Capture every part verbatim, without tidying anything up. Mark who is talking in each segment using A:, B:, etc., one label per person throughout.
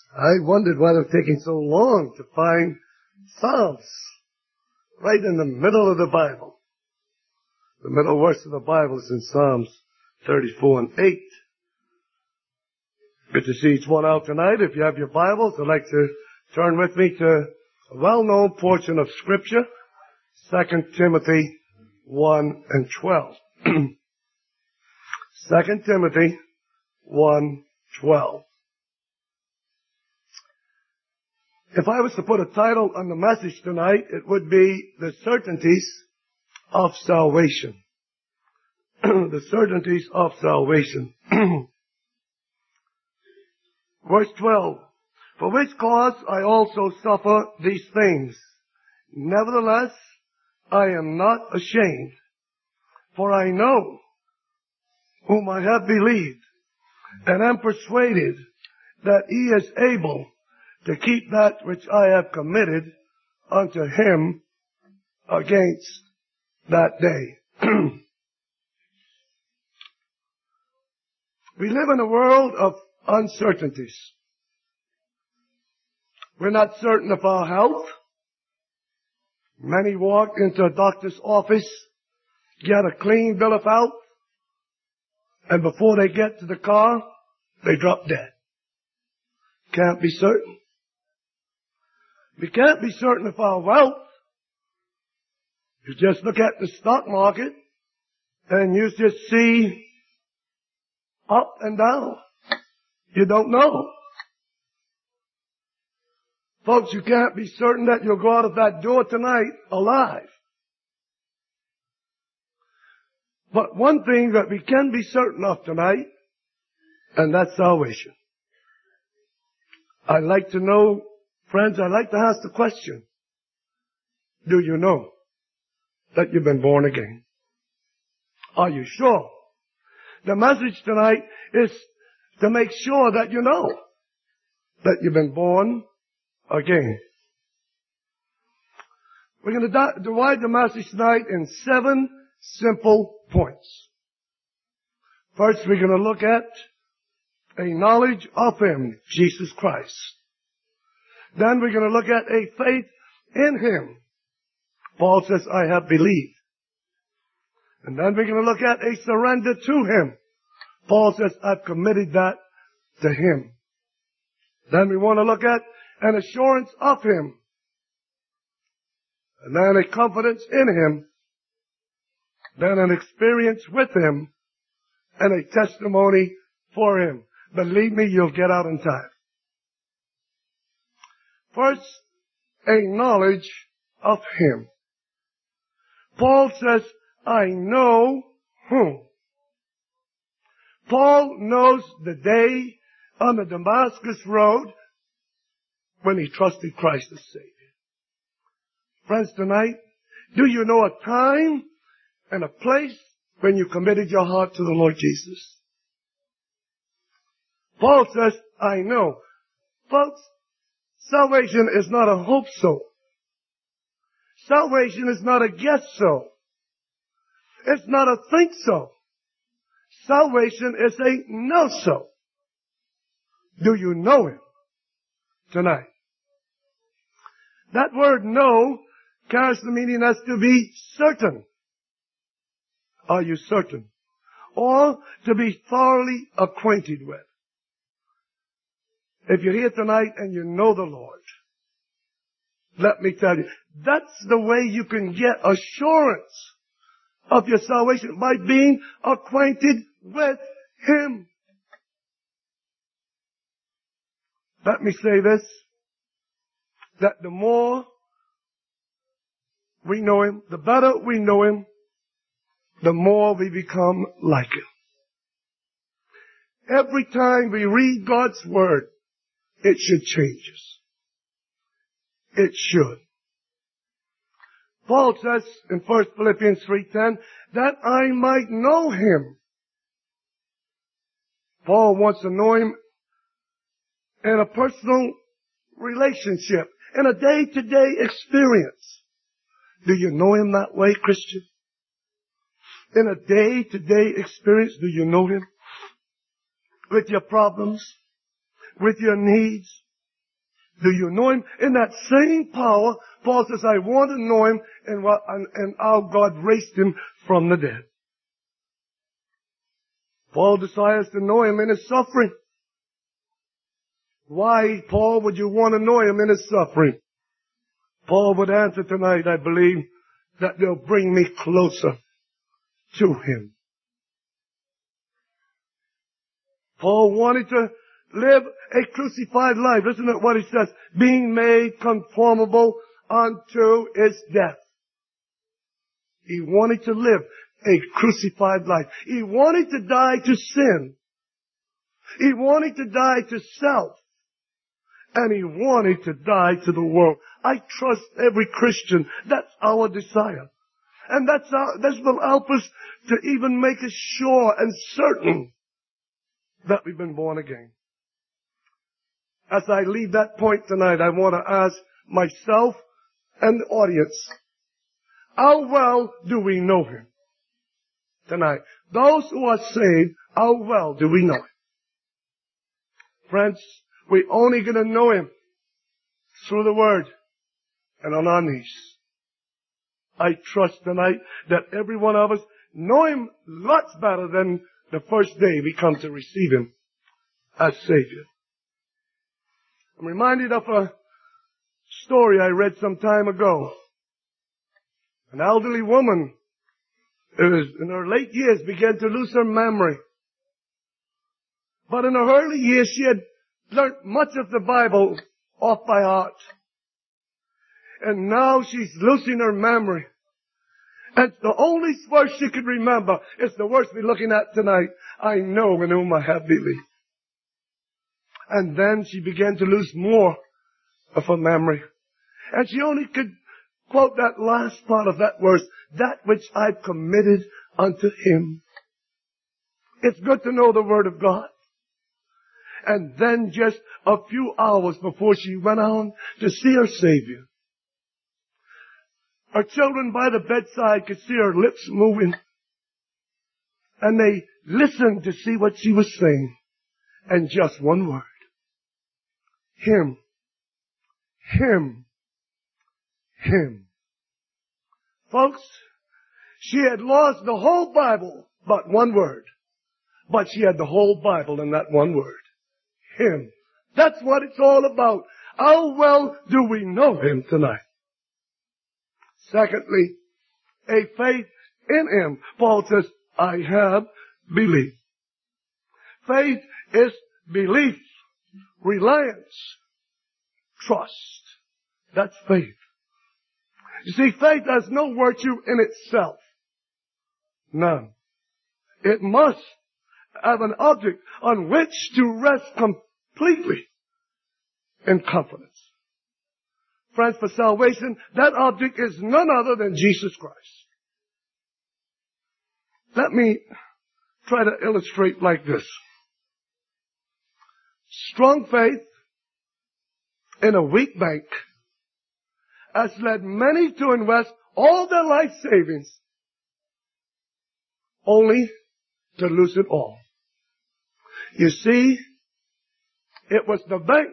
A: I wondered why it was taking so long to find Psalms right in the middle of the Bible. The middle verse of the Bible is in Psalms thirty-four and eight. Good to see each one out tonight. If you have your Bibles, I'd like to turn with me to a well-known portion of Scripture, Second Timothy one and twelve. Second Timothy one twelve. If I was to put a title on the message tonight, it would be The Certainties of Salvation. The Certainties of Salvation. Verse twelve. For which cause I also suffer these things. Nevertheless, I am not ashamed, for I know whom I have believed, and am persuaded that he is able to keep that which I have committed unto him against that day. We live in a world of uncertainties. We're not certain of our health. Many walk into a doctor's office, get a clean bill of health, and before they get to the car, they drop dead. Can't be certain. We can't be certain of our wealth. You just look at the stock market and you just see up and down. You don't know. Folks, you can't be certain that you'll go out of that door tonight alive. But one thing that we can be certain of tonight, and that's salvation. I'd like to know, friends, I'd like to ask the question, do you know that you've been born again? Are you sure? The message tonight is to make sure that you know that you've been born again. We're going to divide the message tonight in seven simple points. First, we're going to look at a knowledge of Him, Jesus Christ. Then we're going to look at a faith in Him. Paul says, I have believed. And then we're going to look at a surrender to Him. Paul says, I've committed that to Him. Then we want to look at an assurance of Him. And then a confidence in Him. Then an experience with Him. And a testimony for Him. Believe me, you'll get out in time. First, a knowledge of Him. Paul says, I know whom. Paul knows the day on the Damascus road when he trusted Christ as Savior. Friends, tonight, do you know a time and a place when you committed your heart to the Lord Jesus? Paul says, I know. Folks, salvation is not a hope so. Salvation is not a guess so. It's not a think so. Salvation is a know so. Do you know Him tonight? That word know carries the meaning as to be certain. Are you certain? Or to be thoroughly acquainted with. If you're here tonight and you know the Lord, let me tell you, that's the way you can get assurance of your salvation, by being acquainted with Him. Let me say this, that the more we know Him, the better we know Him, the more we become like Him. Every time we read God's Word, it should change us. It should. Paul says in First Philippians three ten, that I might know Him. Paul wants to know Him in a personal relationship, in a day-to-day experience. Do you know Him that way, Christian? In a day-to-day experience, do you know Him? With your problems, with your needs, Do you know Him? In that same power, Paul says, I want to know Him, and, what, and, and how God raised Him from the dead. Paul desires to know Him in His suffering. Why, Paul, would you want to know Him in His suffering? Paul would answer tonight, I believe, that they'll bring me closer to Him. Paul wanted to live a crucified life. Listen to what he says. Being made conformable unto His death. He wanted to live a crucified life. He wanted to die to sin. He wanted to die to self. And he wanted to die to the world. I trust every Christian. That's our desire. And that's our, this will help us to even make us sure and certain that we've been born again. As I leave that point tonight, I want to ask myself and the audience, how well do we know Him tonight? Those who are saved, how well do we know Him? Friends, we're only going to know Him through the Word and on our knees. I trust tonight that every one of us know Him lots better than the first day we come to receive Him as Savior. I'm reminded of a story I read some time ago. An elderly woman, it was in her late years, began to lose her memory. But in her early years, she had learned much of the Bible off by heart. And now she's losing her memory. And the only verse she could remember is the verse we're looking at tonight. I know in whom I have believed. And then she began to lose more of her memory. And she only could quote that last part of that verse, that which I've committed unto Him. It's good to know the Word of God. And then just a few hours before she went on to see her Savior, her children by the bedside could see her lips moving. And they listened to see what she was saying. And just one word. Him. Him. Him. Folks, she had lost the whole Bible but one word. But she had the whole Bible in that one word. Him. That's what it's all about. How well do we know Him tonight? Secondly, a faith in Him. Paul says, I have believed. Faith is belief, reliance, trust. That's faith. You see, faith has no virtue in itself. None. It must have an object on which to rest completely in confidence. Friends, for salvation, that object is none other than Jesus Christ. Let me try to illustrate like this. Strong faith in a weak bank has led many to invest all their life savings only to lose it all. You see, it was the bank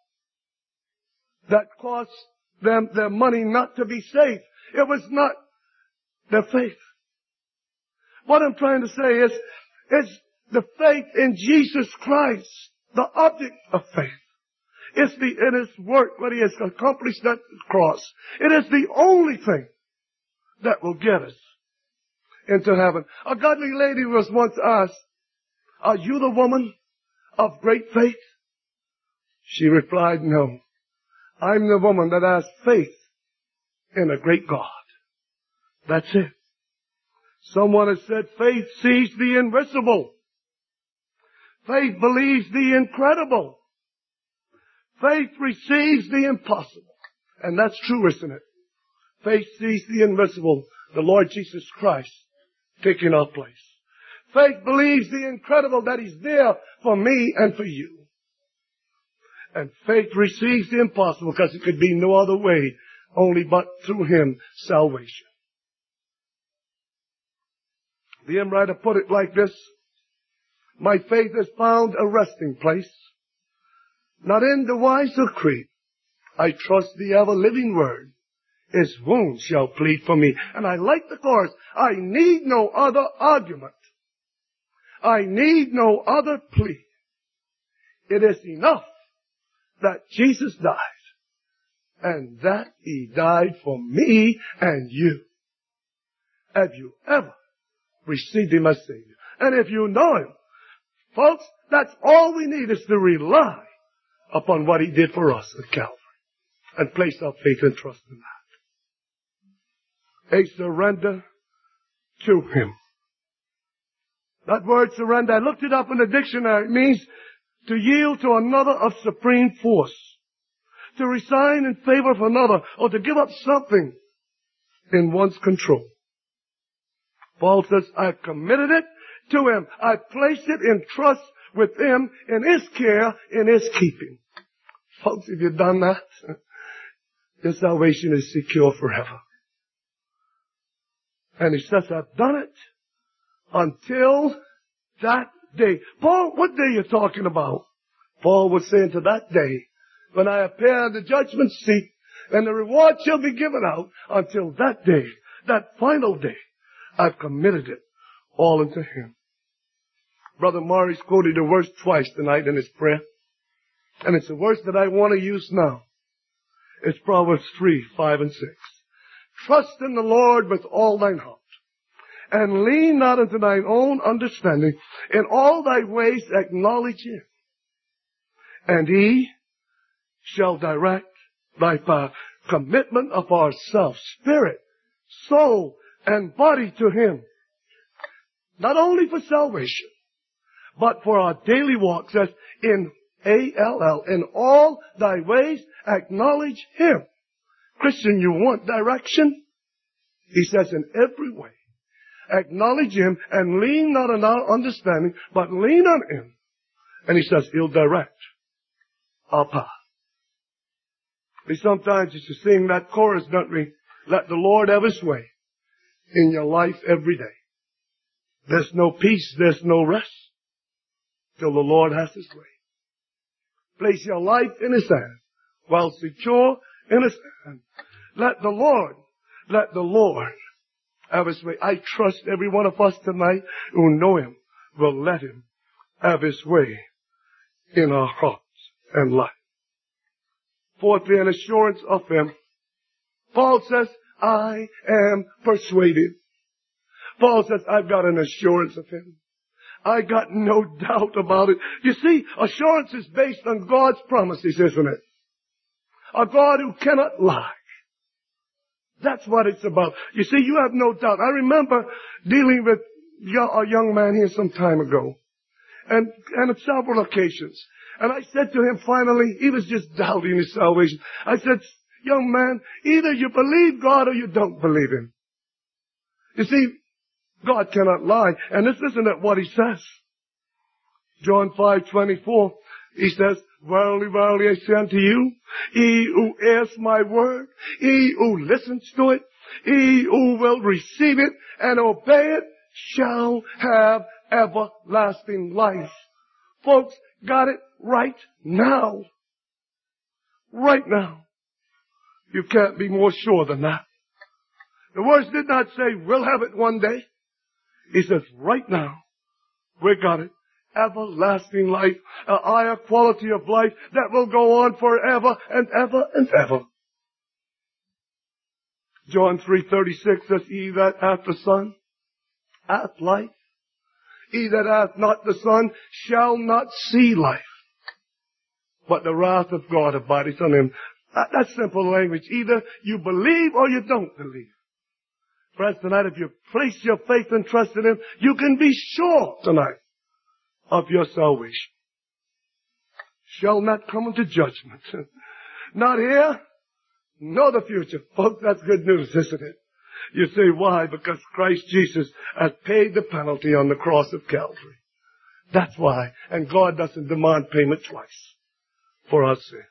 A: that cost them their money not to be safe. It was not their faith. What I'm trying to say is, it's the faith in Jesus Christ, the object of faith. It's the, in His work, what He has accomplished at the cross. It is the only thing that will get us into heaven. A godly lady was once asked, are you the woman of great faith? She replied, no. I'm the woman that has faith in a great God. That's it. Someone has said faith sees the invisible. Faith believes the incredible. Faith receives the impossible. And that's true, isn't it? Faith sees the invisible, the Lord Jesus Christ taking our place. Faith believes the incredible, that He's there for me and for you. And faith receives the impossible because it could be no other way, only but through Him, salvation. The hymn writer put it like this: my faith has found a resting place, not in device or creed, I trust the ever-living word. His wounds shall plead for me. And I like the chorus. I need no other argument. I need no other plea. It is enough that Jesus died, and that He died for me and you. Have you ever received Him as Savior? And if you know Him, folks, that's all we need, is to rely upon what He did for us at Calvary and place our faith and trust in that. A surrender to Him. That word surrender, I looked it up in the dictionary. It means to yield to another of supreme force, to resign in favor of another, or to give up something in one's control. Paul says, I've committed it to Him. I've placed it in trust with Him, in His care, in His keeping. Folks, if you've done that, your salvation is secure forever. And He says, I've done it until that day. Paul, what day are you talking about? Paul was saying, to that day when I appear in the judgment seat and the reward shall be given out. Until that day, that final day, I've committed it all unto Him. Brother Morris quoted a verse twice tonight in his prayer. And it's a verse that I want to use now. It's Proverbs three, five and six. Trust in the Lord with all thine heart, and lean not unto thine own understanding. In all thy ways acknowledge Him, and He shall direct thy path. Commitment of ourselves, spirit, soul, and body to Him. Not only for salvation, but for our daily walk. Says in A L L, in all thy ways acknowledge Him. Christian, you want direction? He says in every way. Acknowledge Him and lean not on our understanding, but lean on Him. And He says He'll direct our path. We sometimes used to sing that chorus, don't we? Let the Lord have His way in your life every day. There's no peace, there's no rest till the Lord has His way. Place your life in His hand while secure in His hand. Let the Lord, let the Lord have His way. I trust every one of us tonight who know Him will let Him have His way in our hearts and life. Fourthly, an assurance of Him. Paul says, I am persuaded. Paul says, I've got an assurance of Him. I got no doubt about it. You see, assurance is based on God's promises, isn't it? A God who cannot lie. That's what it's about. You see, you have no doubt. I remember dealing with a young man here some time ago, and, and on several occasions. And I said to him finally, he was just doubting his salvation. I said, young man, either you believe God or you don't believe Him. You see, God cannot lie. And this isn't what He says. John five twenty-four, He says, verily, verily, I say unto you, he who hears my word, he who listens to it, he who will receive it and obey it, shall have everlasting life. Folks, got it right now. Right now. You can't be more sure than that. The words did not say, we'll have it one day. He says, right now, we got it. Everlasting life, a higher quality of life that will go on forever and ever and ever. John three thirty-six says, he that hath the Son hath life. He that hath not the Son shall not see life, but the wrath of God abideth on him. That, that's simple language. Either you believe or you don't believe. Friends, tonight, if you place your faith and trust in Him, you can be sure tonight of your salvation. Shall not come into judgment. Not here, nor the future. Folks, that's good news, isn't it? You say, why? Because Christ Jesus has paid the penalty on the cross of Calvary. That's why. And God doesn't demand payment twice for our sins.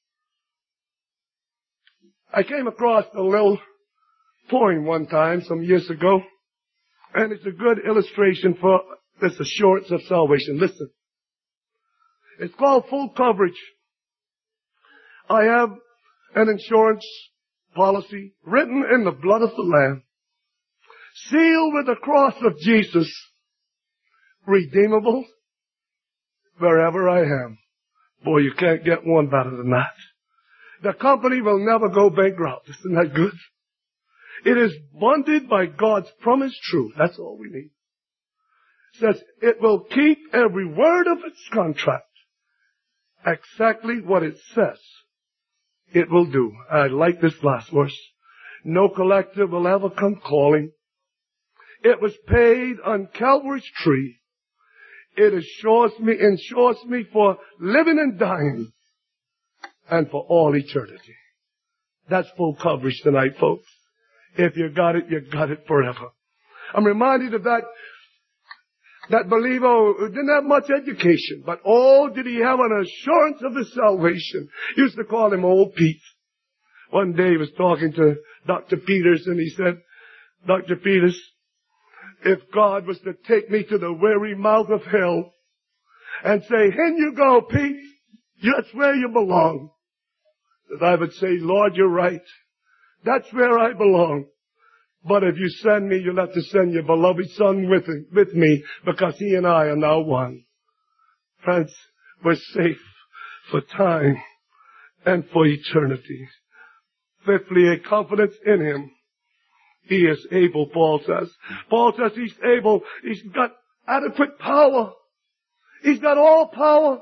A: I came across a little poem one time, some years ago, and it's a good illustration for this assurance of salvation. Listen. It's called Full Coverage. I have an insurance policy written in the blood of the Lamb, sealed with the cross of Jesus, redeemable wherever I am. Boy, you can't get one better than that. The company will never go bankrupt. Isn't that good? It is bonded by God's promised truth. That's all we need. It says it will keep every word of its contract. Exactly what it says it will do. I like this last verse. No collector will ever come calling. It was paid on Calvary's tree. It assures me, ensures me for living and dying and for all eternity. That's full coverage tonight, folks. If you got it, you got it forever. I'm reminded of that, that believer who didn't have much education, but oh, did he have an assurance of his salvation. Used to call him Old Pete. One day he was talking to Doctor Peters and he said, Doctor Peters, if God was to take me to the very mouth of hell and say, "In you go, Pete, that's where you belong," that I would say, "Lord, you're right. That's where I belong. But if you send me, you'll have to send your beloved Son with, with me, because He and I are now one." Friends, we're safe for time and for eternity. Fifthly, a confidence in Him. He is able, Paul says. Paul says He's able. He's got adequate power. He's got all power.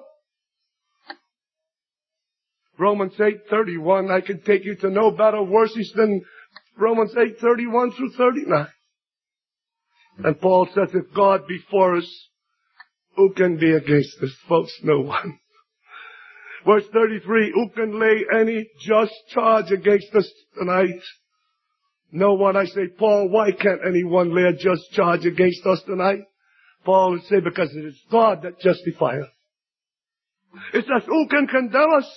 A: Romans eight thirty-one, I can take you to no better verses than Romans eight thirty-one through thirty-nine. And Paul says, if God be for us, who can be against us? Folks, no one. Verse thirty-three, who can lay any just charge against us tonight? No one. I say, Paul, why can't anyone lay a just charge against us tonight? Paul would say, because it is God that justifieth. It says, who can condemn us?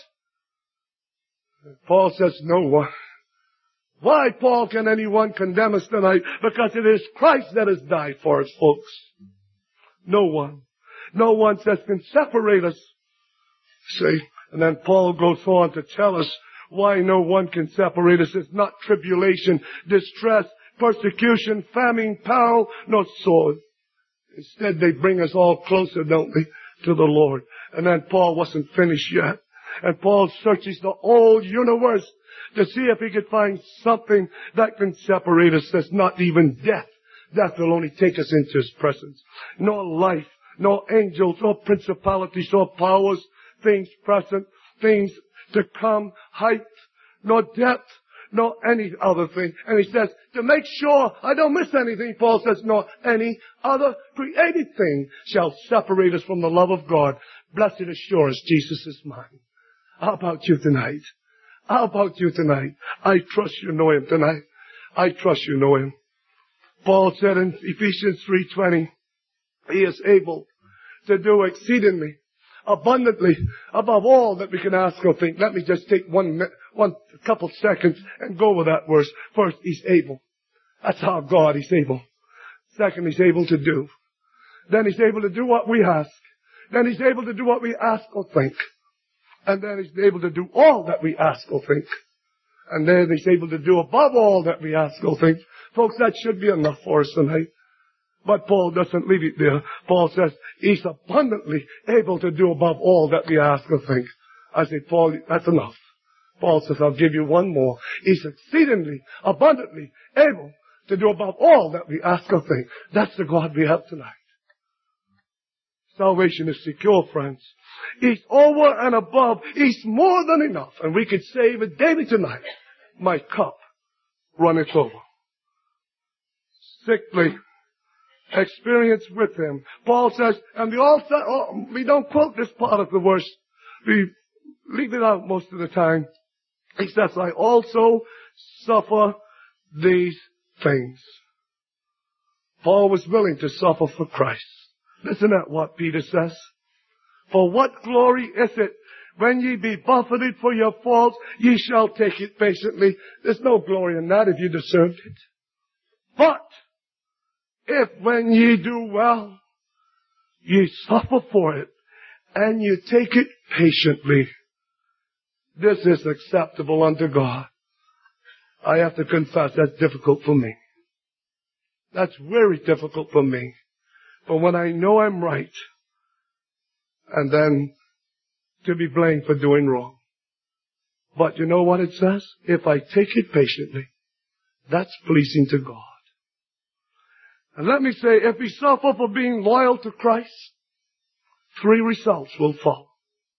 A: Paul says, no one. Why, Paul, can anyone condemn us tonight? Because it is Christ that has died for us, folks. No one. No one says can separate us. See? And then Paul goes on to tell us why no one can separate us. It's not tribulation, distress, persecution, famine, peril, nor sword. Instead, they bring us all closer, don't they, to the Lord. And then Paul wasn't finished yet. And Paul searches the whole universe to see if he could find something that can separate us. That's not even death. Death will only take us into His presence. Nor life, nor angels, nor principalities, nor powers, things present, things to come, height, nor depth, nor any other thing. And he says, to make sure I don't miss anything, Paul says, nor any other created thing shall separate us from the love of God. Blessed assurance, Jesus is mine. How about you tonight? How about you tonight? I trust you know Him tonight. I trust you know Him. Paul said in Ephesians three twenty, He is able to do exceedingly, abundantly, above all that we can ask or think. Let me just take one, one couple seconds and go with that verse. First, He's able. That's how God is able. Second, He's able to do. Then He's able to do what we ask. Then He's able to do what we ask or think. And then He's able to do all that we ask or think. And then He's able to do above all that we ask or think. Folks, that should be enough for us tonight. But Paul doesn't leave it there. Paul says He's abundantly able to do above all that we ask or think. I say, Paul, that's enough. Paul says, I'll give you one more. He's exceedingly, abundantly able to do above all that we ask or think. That's the God we have tonight. Salvation is secure, friends. He's over and above. He's more than enough. And we could say with David tonight, my cup runneth over. Sixthly, experience with Him. Paul says, and we all say, oh, we don't quote this part of the verse. We leave it out most of the time. He says, I also suffer these things. Paul was willing to suffer for Christ. Listen at what Peter says. For what glory is it when ye be buffeted for your faults, ye shall take it patiently. There's no glory in that if you deserved it. But if when ye do well, ye suffer for it, and you take it patiently, this is acceptable unto God. I have to confess that's difficult for me. That's very difficult for me. But when I know I'm right, and then to be blamed for doing wrong. But you know what it says? If I take it patiently, that's pleasing to God. And let me say, if we suffer for being loyal to Christ, three results will follow.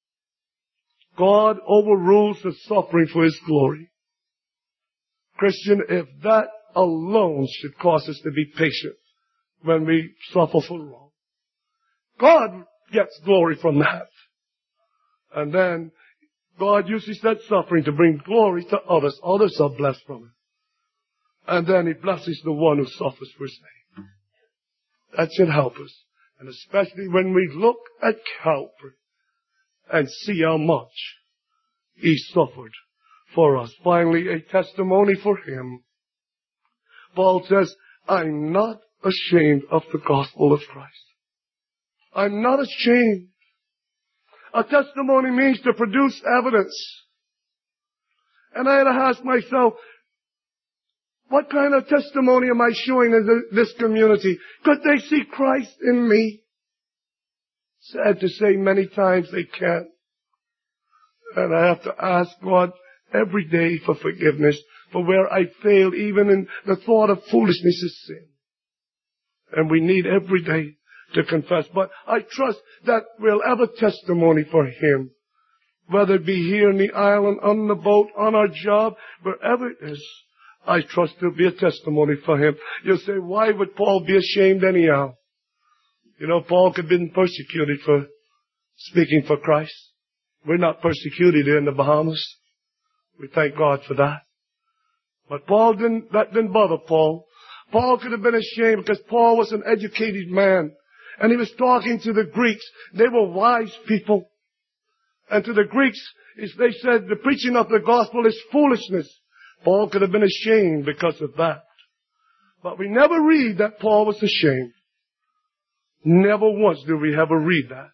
A: God overrules the suffering for His glory. Christian, if that alone should cause us to be patient when we suffer for wrong, God gets glory from that. And then God uses that suffering to bring glory to others. Others are blessed from it. And then He blesses the one who suffers for His name. That should help us. And especially when we look at Calvary and see how much He suffered for us. Finally, a testimony for Him. Paul says, I'm not ashamed of the gospel of Christ. I'm not ashamed. A testimony means to produce evidence. And I had to ask myself, what kind of testimony am I showing in this community? Could they see Christ in me? Sad to say, many times they can't. And I have to ask God every day for forgiveness for where I failed, even in the thought of foolishness is sin. And we need every day to confess. But I trust that we'll have a testimony for Him. Whether it be here in the island, on the boat, on our job, wherever it is, I trust there'll be a testimony for Him. You'll say, why would Paul be ashamed anyhow? You know, Paul could have been persecuted for speaking for Christ. We're not persecuted here in the Bahamas. We thank God for that. But Paul didn't, that didn't bother Paul. Paul could have been ashamed because Paul was an educated man. And he was talking to the Greeks. They were wise people. And to the Greeks, they said the preaching of the gospel is foolishness. Paul could have been ashamed because of that. But we never read that Paul was ashamed. Never once do we ever read that.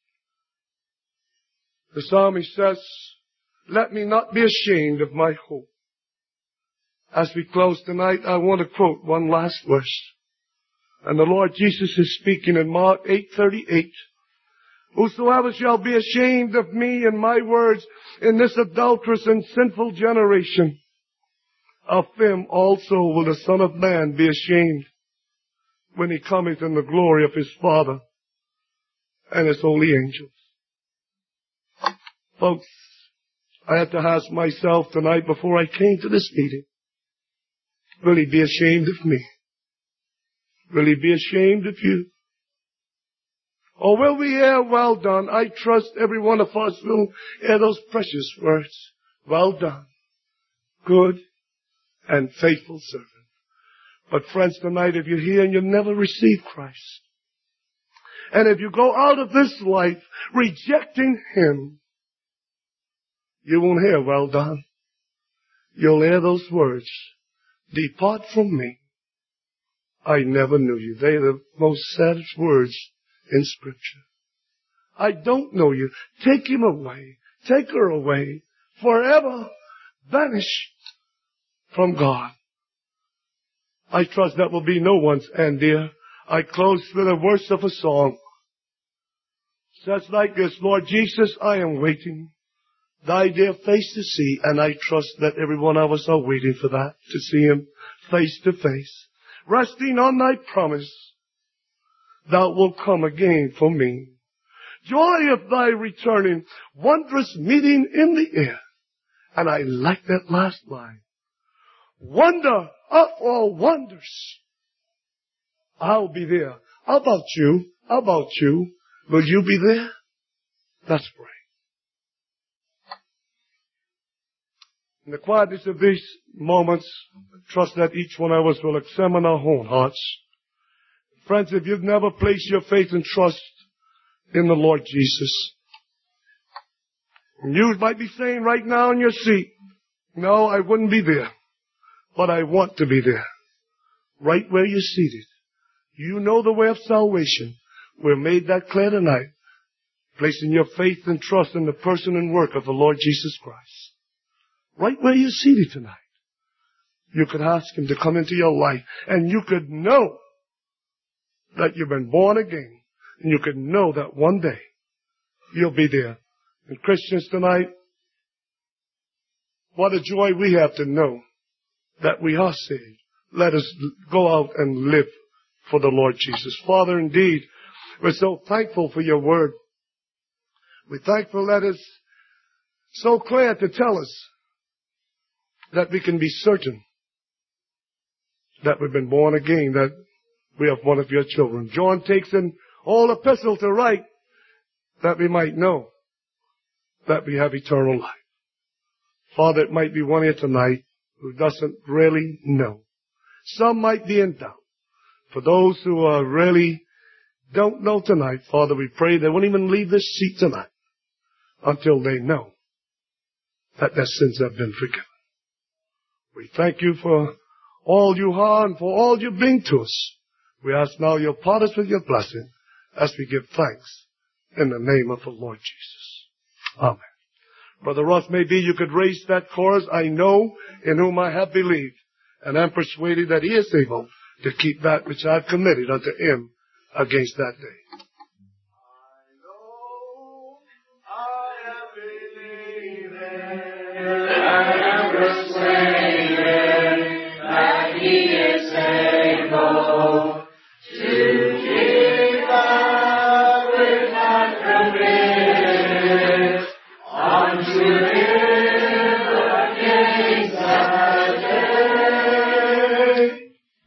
A: The psalmist says, let me not be ashamed of my hope. As we close tonight, I want to quote one last verse. And the Lord Jesus is speaking in Mark eight thirty-eight. Whosoever shall be ashamed of me and my words in this adulterous and sinful generation, of him also will the Son of Man be ashamed when He cometh in the glory of His Father and His holy angels. Folks, I had to ask myself tonight before I came to this meeting, will He be ashamed of me? Will He be ashamed of you? Or will we hear, well done? I trust every one of us will hear those precious words. Well done, good and faithful servant. But friends, tonight, if you're here and you've never received Christ, and if you go out of this life rejecting Him, you won't hear, well done. You'll hear those words, depart from me. I never knew you. They are the most saddest words in Scripture. I don't know you. Take him away. Take her away. Forever vanish from God. I trust that will be no one's end, dear. I close with a verse of a song. It says like this, Lord Jesus, I am waiting Thy dear face to see, and I trust that every one of us are waiting for that, to see Him face to face. Resting on Thy promise, Thou wilt come again for me. Joy of Thy returning, wondrous meeting in the air. And I like that last line. Wonder of all wonders. I'll be there. How about you? How about you? Will you be there? Let's pray. In the quietness of these moments, I trust that each one of us will examine our own hearts. Friends, if you've never placed your faith and trust in the Lord Jesus, you might be saying right now in your seat, no, I wouldn't be there, but I want to be there. Right where you're seated. You know the way of salvation. We've made that clear tonight. placing your faith and trust in the person and work of the Lord Jesus Christ. Right where you're seated tonight, you could ask Him to come into your life, and you could know that you've been born again, and you could know that one day you'll be there. And Christians tonight, what a joy we have to know that we are saved. Let us go out and live for the Lord Jesus. Father, indeed, we're so thankful for your word. We're thankful that it's so clear to tell us that we can be certain that we've been born again, that we are one of your children. John takes an whole epistle to write that we might know that we have eternal life. Father, it might be one here tonight who doesn't really know. Some might be in doubt. For those who are really don't know tonight, Father, we pray they won't even leave this seat tonight until they know that their sins have been forgiven. We thank you for all you are and for all you bring to us. We ask now you'll part us with your blessing as we give thanks in the name of the Lord Jesus. Amen. Brother Ross, maybe you could raise that chorus, I know in whom I have believed, and am persuaded that he is able to keep that which I have committed unto him against that day.